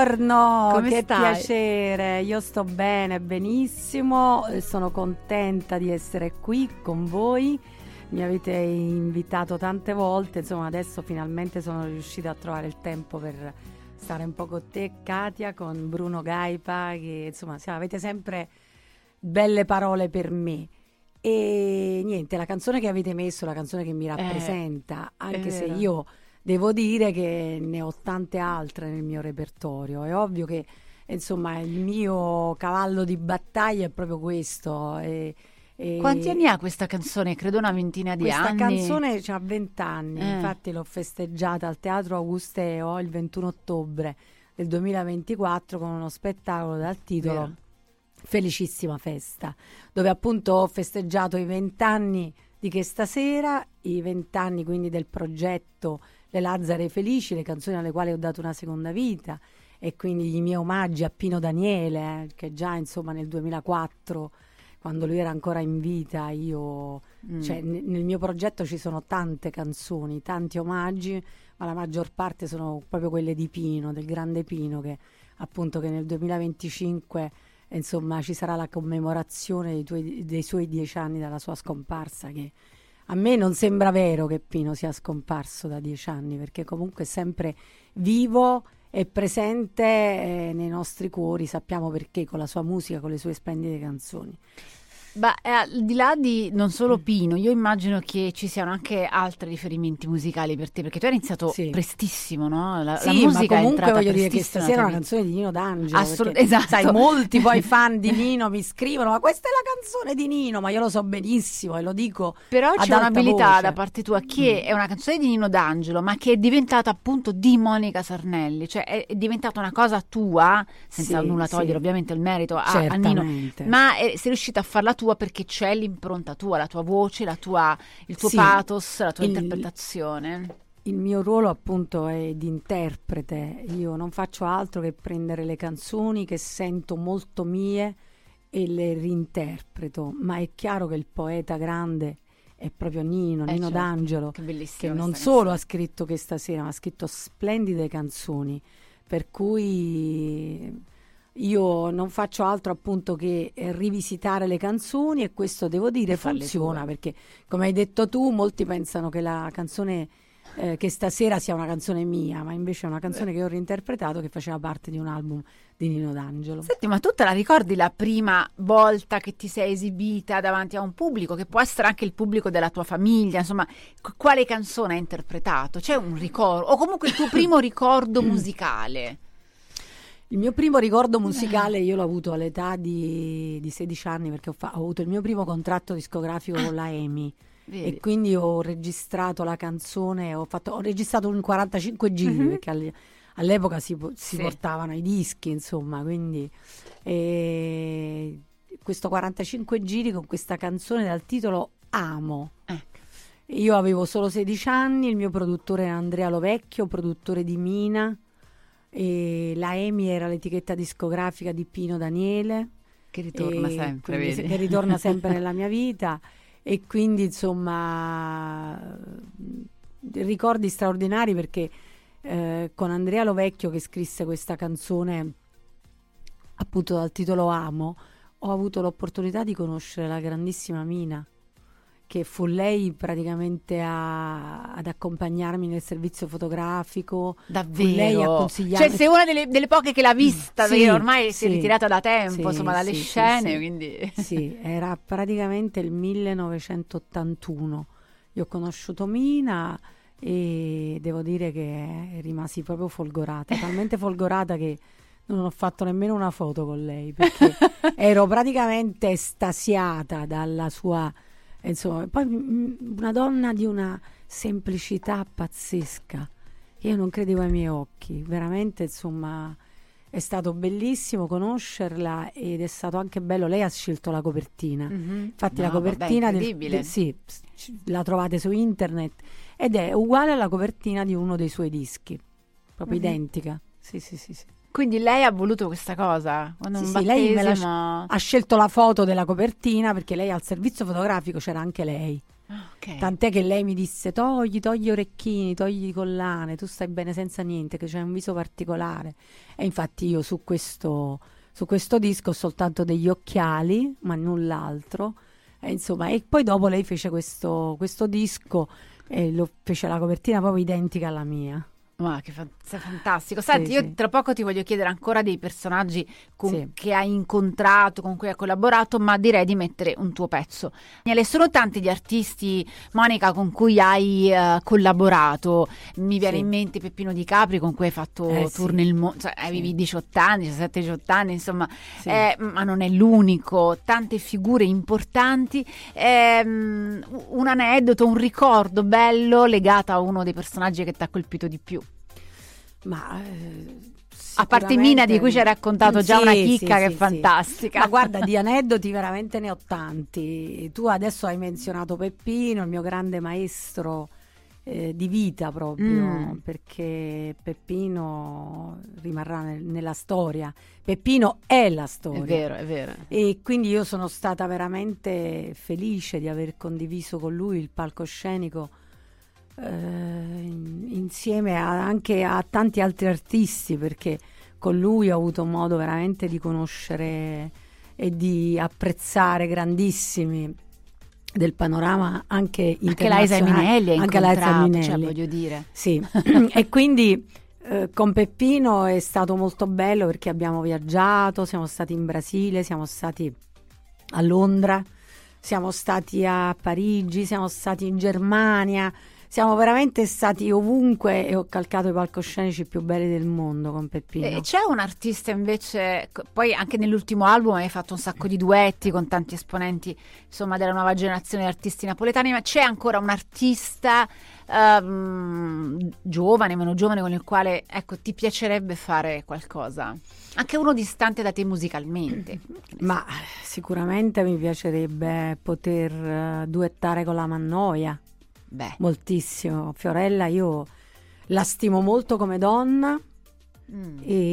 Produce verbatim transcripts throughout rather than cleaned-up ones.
Buongiorno, come che stai? piacere, io sto bene, benissimo, sono contenta di essere qui con voi, mi avete invitato tante volte, insomma adesso finalmente sono riuscita a trovare il tempo per stare un po' con te, Katia, con Bruno Gaipa, che insomma sì, avete sempre belle parole per me. E niente, la canzone che avete messo, la canzone che mi rappresenta, Eh, anche è se vero. io devo dire che ne ho tante altre nel mio repertorio. È ovvio che insomma il mio cavallo di battaglia è proprio questo. E, e Quanti anni ha questa canzone? Credo una ventina di questa anni. canzone ha vent'anni, Eh. infatti l'ho festeggiata al Teatro Augusteo il ventuno ottobre del duemilaventiquattro con uno spettacolo dal titolo Vero. Felicissima Festa, dove appunto ho festeggiato i vent'anni di Che Stasera, i vent'anni quindi del progetto Le Lazzare Felici, le canzoni alle quali ho dato una seconda vita, e quindi i miei omaggi a Pino Daniele, eh, che già insomma nel duemilaquattro, quando lui era ancora in vita, io Mm. cioè, n- nel mio progetto ci sono tante canzoni, tanti omaggi, ma la maggior parte sono proprio quelle di Pino, del grande Pino, che appunto che nel duemilaventicinque insomma ci sarà la commemorazione dei, tuoi- dei suoi dieci anni dalla sua scomparsa, che a me non sembra vero che Pino sia scomparso da dieci anni, perché comunque è sempre vivo e presente eh, nei nostri cuori, sappiamo perché, con la sua musica, con le sue splendide canzoni. Ma eh, al di là di non solo Pino, io immagino che ci siano anche altri riferimenti musicali per te, perché tu hai iniziato Sì. prestissimo, no? La, la Sì, musica ma è comunque entrata voglio dire che prestissimo stasera è nella una tua canzone di Nino D'Angelo. Assolut- perché, esatto. sai, molti poi fan di Nino mi scrivono: ma questa è la canzone di Nino, ma io lo so benissimo e lo dico vita. Però ad c'è alta un'abilità voce. da parte tua che è una canzone di Nino D'Angelo, ma che è diventata appunto di Monica Sarnelli, cioè è, è diventata una cosa tua, senza Sì, nulla sì. togliere ovviamente il merito a, a Nino, Certamente. ma è- sei riuscita a farla tua perché c'è l'impronta tua, la tua voce, la tua, il tuo Sì. pathos, la tua Il- interpretazione. Il mio ruolo appunto è di interprete, io non faccio altro che prendere le canzoni che sento molto mie e le reinterpreto, ma è chiaro che il poeta grande è proprio Nino, Eh, Nino certo. D'Angelo, Che che bellissima non questa solo canzone. ha scritto Che Stasera, ma ha scritto splendide canzoni, per cui io non faccio altro appunto che eh, rivisitare le canzoni, e questo devo dire E farle funziona, tue. perché come hai detto tu, molti pensano che la canzone eh, Che Stasera sia una canzone mia, ma invece è una canzone che ho reinterpretato, che faceva parte di un album di Nino D'Angelo. Senti, ma tu te la ricordi la prima volta che ti sei esibita davanti a un pubblico, che può essere anche il pubblico della tua famiglia, insomma, qu- quale canzone hai interpretato? C'è un ricordo, o comunque il tuo primo ricordo musicale? Il mio primo ricordo musicale io l'ho avuto all'età di, di sedici anni, perché ho, fa- ho avuto il mio primo contratto discografico con la EMI, Vedi? e quindi ho registrato la canzone, ho, fatto, ho registrato un quarantacinque giri, Mhm. perché all- all'epoca si, po- si Sì. portavano i dischi, insomma, quindi eh, questo quarantacinque giri con questa canzone dal titolo Amo. Ecco. Io avevo solo sedici anni, il mio produttore era Andrea Lovecchio, produttore di Mina, e la EMI era l'etichetta discografica di Pino Daniele, Che ritorna e sempre, quindi vedi? se- che ritorna sempre nella mia vita, e quindi insomma ricordi straordinari, perché eh, con Andrea Lovecchio, che scrisse questa canzone appunto dal titolo Amo, ho avuto l'opportunità di conoscere la grandissima Mina, che fu lei praticamente a- ad accompagnarmi nel servizio fotografico. Davvero? Fu lei a consigliarmi. Cioè, sei una delle, delle poche che l'ha vista, Sì, perché ormai si è sì, ritirata da tempo, sì, insomma, dalle sì, sì, scene, sì. quindi... Sì, era praticamente il millenovecentottantuno. Io ho conosciuto Mina e devo dire che rimasi proprio folgorata, talmente folgorata che non ho fatto nemmeno una foto con lei, perché ero praticamente estasiata dalla sua, insomma, poi mm, una donna di una semplicità pazzesca. Io non credevo ai miei occhi, veramente, insomma, è stato bellissimo conoscerla, ed è stato anche bello. Lei ha scelto la copertina. Mhm. Infatti No, la copertina vabbè, del, incredibile. de- sì, c- la trovate su internet, ed è uguale alla copertina di uno dei suoi dischi, proprio Mhm. identica. Sì, sì, sì, sì. Quindi lei ha voluto questa cosa? Quando Sì, un sì, lei me la- battesimo... ha scelto la foto della copertina, perché lei al servizio fotografico c'era anche lei. Okay. Tant'è che lei mi disse togli, togli orecchini, togli collane, tu stai bene senza niente, che c'è un viso particolare. E infatti io su questo, su questo disco ho soltanto degli occhiali, ma null'altro. E insomma, e poi dopo lei fece questo, questo disco e lo fece la copertina proprio identica alla mia. Ma che fa- sei fantastico. Senti, Sì, io sì. tra poco ti voglio chiedere ancora dei personaggi con- Sì. che hai incontrato, con cui hai collaborato, ma direi di mettere un tuo pezzo. Daniele, sono tanti gli artisti, Monica, con cui hai eh, collaborato. Mi viene Sì. in mente Peppino Di Capri, con cui hai fatto Eh, tour sì. nel mondo, cioè, avevi Sì. diciotto anni, diciassette diciotto anni, insomma, Sì. eh, ma non è l'unico. Tante figure importanti. Ehm, un aneddoto, un ricordo bello legato a uno dei personaggi che ti ha colpito di più. Ma eh, A parte Mina, di cui ci hai sicuramente- raccontato già Sì, una sì, chicca sì, che è sì. fantastica. Ma guarda, di aneddoti veramente ne ho tanti. Tu adesso hai menzionato Peppino, il mio grande maestro eh, di vita proprio, Mm. perché Peppino rimarrà nel- nella storia. Peppino è la storia. È vero, è vero. E quindi io sono stata veramente felice di aver condiviso con lui il palcoscenico eh, in- insieme a- anche a tanti altri artisti, perché con lui ho avuto modo veramente di conoscere e di apprezzare grandissimi del panorama anche Anche la Isa internazionale. Minelli hai Anche la Isa incontrato, cioè, Minelli. voglio dire. Sì, e quindi eh, con Peppino è stato molto bello perché abbiamo viaggiato, siamo stati in Brasile, siamo stati a Londra, siamo stati a Parigi, siamo stati in Germania, siamo veramente stati ovunque e ho calcato i palcoscenici più belli del mondo con Peppino. E c'è un artista invece, co- poi anche nell'ultimo album hai fatto un sacco di duetti con tanti esponenti, insomma, della nuova generazione di artisti napoletani, ma c'è ancora un artista ehm, giovane, meno giovane, con il quale, ecco, ti piacerebbe fare qualcosa? Anche uno distante da te musicalmente. Ma sicuramente mi piacerebbe poter eh, duettare con la Mannoia. Beh, Moltissimo. Fiorella io la stimo molto come donna mm.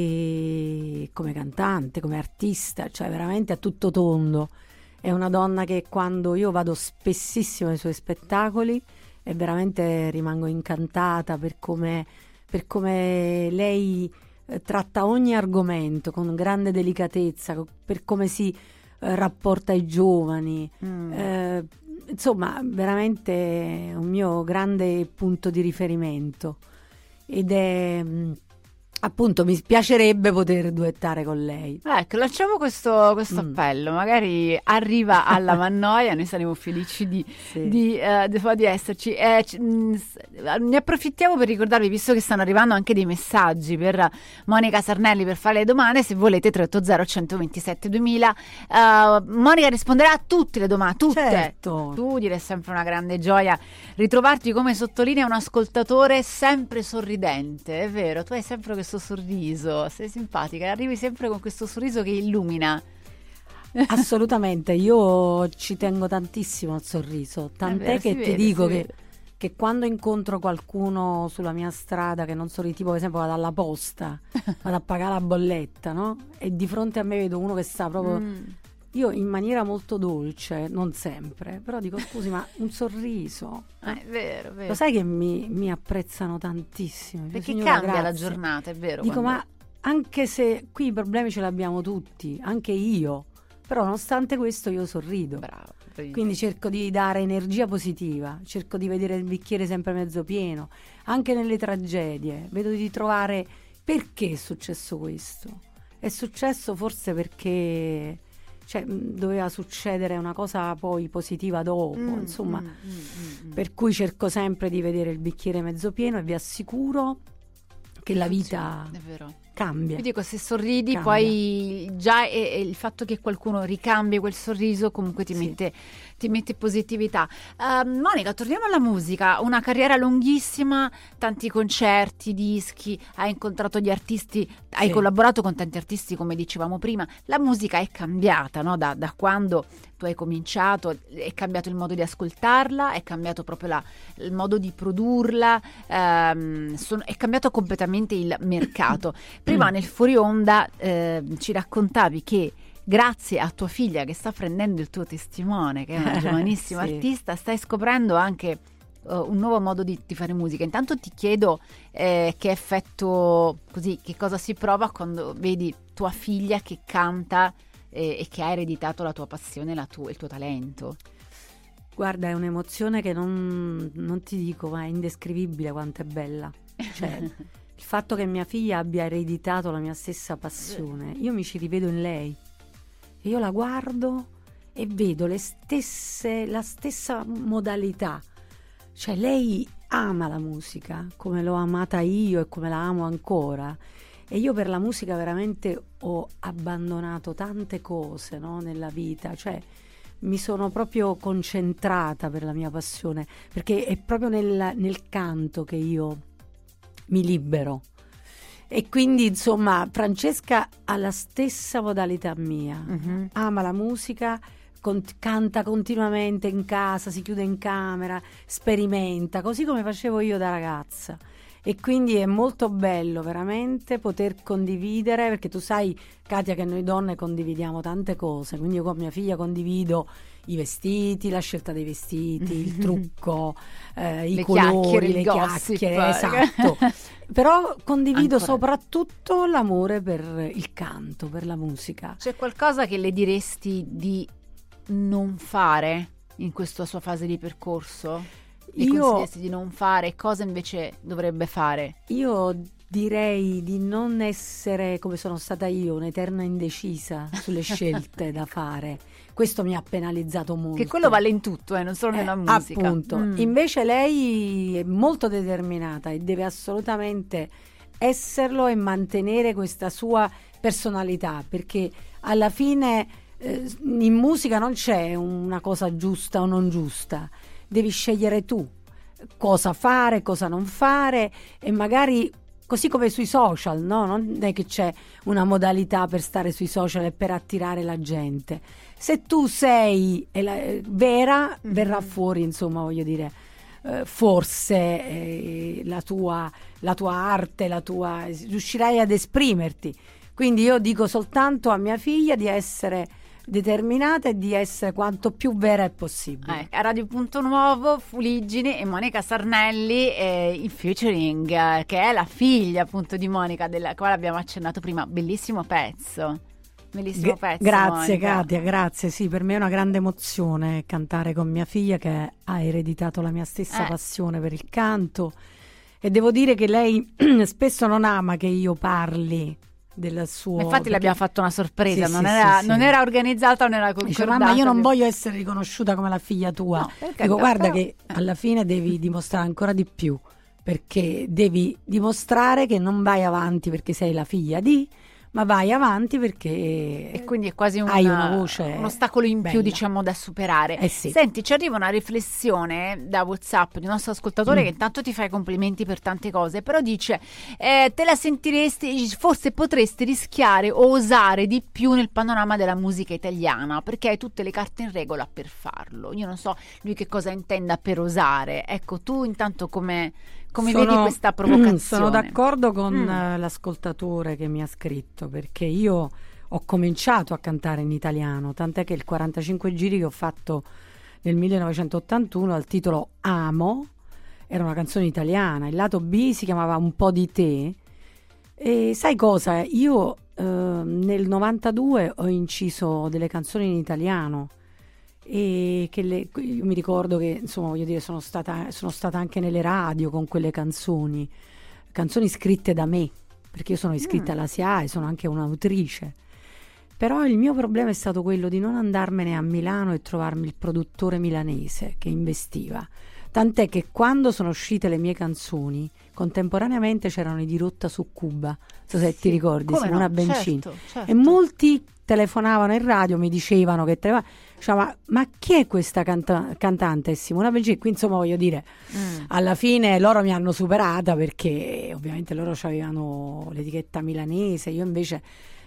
e come cantante, come artista, cioè veramente a tutto tondo. È una donna che quando io vado spessissimo ai suoi spettacoli e veramente rimango incantata per come, per come lei eh, tratta ogni argomento con grande delicatezza, co- per come si eh, rapporta ai giovani. Mm. Eh, insomma, veramente un mio grande punto di riferimento ed è mh, appunto mi piacerebbe poter duettare con lei. Ecco, lanciamo questo, questo Mm. appello, magari arriva alla Mannoia, noi saremo felici di, Sì. di, eh, di, di esserci. Eh, c- mh, s- ne approfittiamo per ricordarvi, visto che stanno arrivando anche dei messaggi per Monica Sarnelli per fare le domande, se volete tre otto zero uno due sette duemila. Eh, Monica risponderà a tutte le domande, tutte. Certo. Tu direi sempre una grande gioia ritrovarti, come sottolinea un ascoltatore, sempre sorridente, è vero, tu hai sempre questo sorriso, sei simpatica, arrivi sempre con questo sorriso che illumina. Assolutamente, io ci tengo tantissimo al sorriso, tant'è vero, si che ti vede, dico si che, vede. che quando incontro qualcuno sulla mia strada che non sorride, tipo per esempio vado alla posta, vado a pagare la bolletta, no? E di fronte a me vedo uno che sta proprio... Mm. Io in maniera molto dolce, non sempre, però dico scusi, ma un sorriso. Ah, è vero, è vero. Lo sai che mi, mi apprezzano tantissimo. Dico, Perché "Signora, cambia la grazie." giornata, è vero. Dico, quando- ma anche se qui i problemi ce li abbiamo tutti, anche io, però nonostante questo io sorrido. Bravo, bravissima. Quindi cerco di dare energia positiva, cerco di vedere il bicchiere sempre mezzo pieno, anche nelle tragedie. Vedo di trovare perché è successo questo. È successo forse perché... cioè, mh, doveva succedere una cosa poi positiva dopo, Mm, insomma, mm, mm, mm, mm. per cui cerco sempre di vedere il bicchiere mezzo pieno e vi assicuro che la vita È vero. cambia. Io dico, se sorridi, Cambia. poi già è, è il fatto che qualcuno ricambi quel sorriso comunque ti, Sì. mette, ti mette positività. Ehm, Monica, torniamo alla musica, una carriera lunghissima, tanti concerti, dischi, hai incontrato gli artisti, hai Sì. collaborato con tanti artisti, come dicevamo prima. La musica è cambiata, no? da, da quando tu hai cominciato, è cambiato il modo di ascoltarla, è cambiato proprio la- il modo di produrla, ehm, sono- è cambiato completamente il mercato. Prima nel fuori onda eh, ci raccontavi che grazie a tua figlia che sta prendendo il tuo testimone, che è una giovanissima sì. artista, stai scoprendo anche uh, un nuovo modo di, di fare musica. Intanto ti chiedo eh, che effetto, così, che cosa si prova quando vedi tua figlia che canta eh, e che ha ereditato la tua passione, la tu- il tuo talento. Guarda, è un'emozione che non, non ti dico, ma è indescrivibile quanto è bella. Cioè, il fatto che mia figlia abbia ereditato la mia stessa passione, io mi ci rivedo in lei. E io la guardo e vedo le stesse, la stessa modalità. Cioè, lei ama la musica come l'ho amata io e come la amo ancora. E io per la musica veramente ho abbandonato tante cose, no, nella vita. Cioè, mi sono proprio concentrata per la mia passione, perché è proprio nel, nel canto che io mi libero. E quindi insomma Francesca ha la stessa modalità mia, uh-huh. ama la musica, con, canta continuamente in casa, si chiude in camera, sperimenta, così come facevo io da ragazza. E quindi è molto bello veramente poter condividere, perché tu sai, Katia, che noi donne condividiamo tante cose, quindi io con mia figlia condivido i vestiti, la scelta dei vestiti, il trucco, eh, i le colori, le gossip. chiacchiere, esatto. Però condivido Ancora. soprattutto l'amore per il canto, per la musica. C'è qualcosa che le diresti di non fare in questa sua fase di percorso? Le Io, consiglieresti di non fare? Cosa invece dovrebbe fare? Io direi di non essere, come sono stata io, un'eterna indecisa sulle scelte da fare. Questo mi ha penalizzato molto. Che quello vale in tutto, eh, non solo Eh, nella musica. Appunto. Mm. Invece lei è molto determinata e deve assolutamente esserlo e mantenere questa sua personalità, perché alla fine eh, in musica non c'è una cosa giusta o non giusta. Devi scegliere tu cosa fare, cosa non fare, e magari così come sui social, no? Non è che c'è una modalità per stare sui social e per attirare la gente. Se tu sei eh, la, eh, vera, mm-hmm. verrà fuori, insomma, voglio dire, eh, forse eh, la tua, la tua arte, la tua, riuscirai ad esprimerti. Quindi io dico soltanto a mia figlia di essere determinata e di essere quanto più vera è possibile. Eh, a Radio Punto Nuovo, Fuliggine e Monica Sarnelli, eh, il featuring, eh, che è la figlia appunto di Monica, della quale abbiamo accennato prima. Bellissimo pezzo. Bellissimo G- pezzo. Grazie Monica. Katia, grazie. Sì, per me è una grande emozione cantare con mia figlia, che ha ereditato la mia stessa Eh. passione per il canto, e devo dire che lei spesso non ama che io parli del suo. Infatti perché... l'abbiamo fatto una sorpresa, Sì, non, sì, era, sì, non sì. era organizzata, non era concordata. Dice, mamma, io non voglio essere riconosciuta come la figlia tua. No, perché Dico, no, guarda però... che alla fine devi dimostrare ancora di più, perché devi dimostrare che non vai avanti perché sei la figlia di, ma vai avanti perché e quindi è quasi una, hai una voce un ostacolo in bella. più, diciamo, da superare. Eh sì. Senti, ci arriva una riflessione da WhatsApp di un nostro ascoltatore Mm. che intanto ti fa i complimenti per tante cose, però dice eh, te la sentiresti, forse potresti rischiare o osare di più nel panorama della musica italiana, perché hai tutte le carte in regola per farlo. Io non so lui che cosa intenda per osare. Ecco, tu intanto come Come sono, vedi questa provocazione? Sono d'accordo con Mm. uh, l'ascoltatore che mi ha scritto, perché io ho cominciato a cantare in italiano, tant'è che il quarantacinque giri che ho fatto nel millenovecentottantuno al titolo Amo era una canzone italiana, il lato B si chiamava Un po' di te, e sai cosa? Io uh, nel novantadue ho inciso delle canzoni in italiano, e che le, io mi ricordo che insomma voglio dire sono stata, sono stata anche nelle radio con quelle canzoni canzoni scritte da me, perché io sono iscritta Mm. alla S I A E, sono anche un'autrice. Però il mio problema è stato quello di non andarmene a Milano e trovarmi il produttore milanese che investiva, tant'è che quando sono uscite le mie canzoni contemporaneamente c'erano i Dirotta su Cuba, non so se Sì, ti ricordi, come Simona no? Bencini, Certo, certo. e molti telefonavano in radio, mi dicevano che telefon- diceva, ma, ma chi è questa canta- cantante? È Simona Bencini. Qui insomma voglio dire, Mm. alla fine loro mi hanno superata, perché ovviamente loro avevano l'etichetta milanese, io invece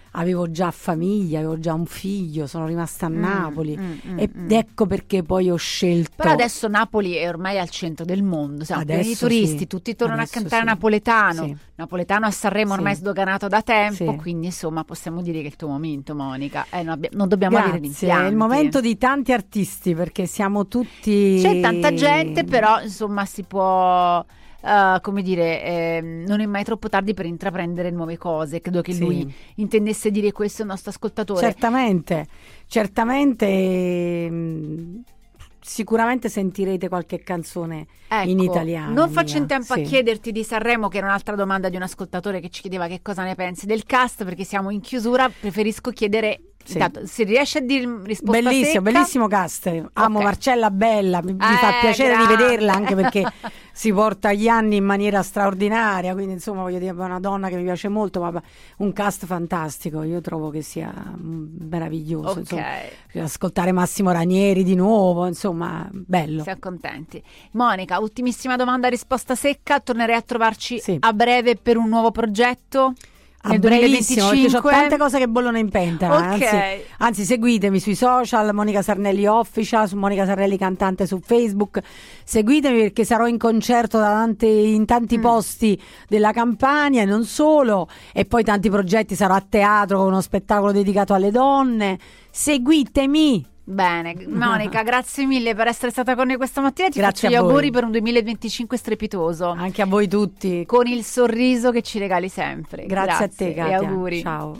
avevo già famiglia, avevo già un figlio, sono rimasta a Mm, Napoli mm, mm, ed mm. ecco perché poi ho scelto. Però adesso Napoli è ormai al centro del mondo, siamo pieni di Adesso turisti, sì, tutti tornano adesso a cantare sì. napoletano, Sì. napoletano a Sanremo ormai Sì. sdoganato da tempo, Sì. quindi insomma possiamo dire che è il tuo momento, Monica. Eh, non, abbia- non dobbiamo avere Grazie, è rimpianti. il momento di tanti artisti perché siamo tutti. C'è tanta gente, però insomma si può, eh, come dire, ehm, non è mai troppo tardi per intraprendere nuove cose. Credo che Sì. lui intendesse dire questo al nostro ascoltatore. Certamente, certamente, ehm, sicuramente sentirete qualche canzone Ecco, in italiano. non faccio in mia, tempo sì. a chiederti di Sanremo, che era un'altra domanda di un ascoltatore che ci chiedeva che cosa ne pensi del cast, perché siamo in chiusura, preferisco chiedere, Sì. intanto, se riesci a dire risposta Bellissimo, secca. bellissimo cast. Amo Ok. Marcella Bella, mi, mi fa Eh, piacere grande. rivederla anche perché si porta gli anni in maniera straordinaria, quindi insomma voglio dire, è una donna che mi piace molto, ma un cast fantastico, io trovo che sia mm, meraviglioso, Ok, insomma, ascoltare Massimo Ranieri di nuovo, insomma, bello. siamo contenti. Monica, ultimissima domanda, risposta secca, tornerei a trovarci Sì. a breve per un nuovo progetto? A Nel brevissimo, perché ho duemilaventicinque? tante cose che bollono in pentola. Ok. Anzi, anzi, seguitemi sui social, Monica Sarnelli Official, su Monica Sarnelli Cantante su Facebook. Seguitemi perché sarò in concerto da tante- in tanti Mm. posti della Campania e non solo. E poi tanti progetti, sarò a teatro con uno spettacolo dedicato alle donne. Seguitemi! Bene, Monica, grazie mille per essere stata con noi questa mattina. Ti Grazie faccio gli a voi. auguri per un duemilaventicinque strepitoso, Anche a voi tutti. con il sorriso che ci regali sempre. Grazie, a te, e Katia. auguri. Ciao.